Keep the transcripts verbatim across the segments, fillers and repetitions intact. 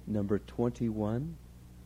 number twenty-one.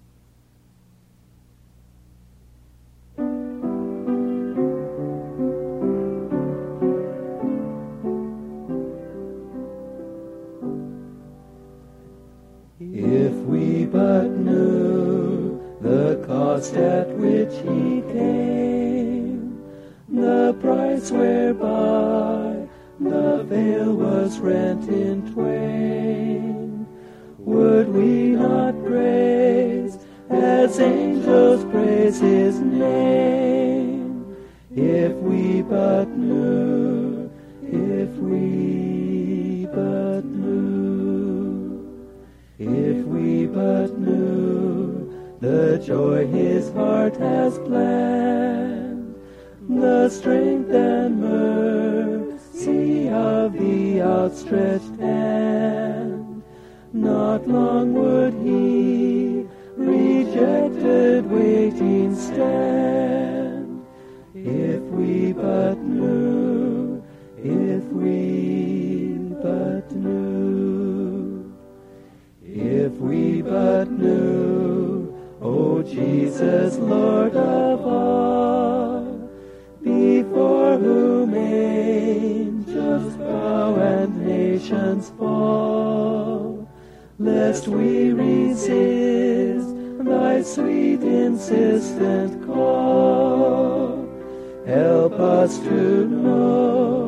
If we but knew the cost at which he came, the price whereby the veil was rent in twain, would we not praise as angels praise his name? If we but knew, if we but knew, if we but knew the joy his heart has planned, the strength and mercy of the outstretched hand, not long would he, rejected, waiting stand. If we but knew, if we but knew, if we but knew, O Jesus, Lord of all, before whom angels bow and nations fall, lest we resist thy sweet insistent call, help us to know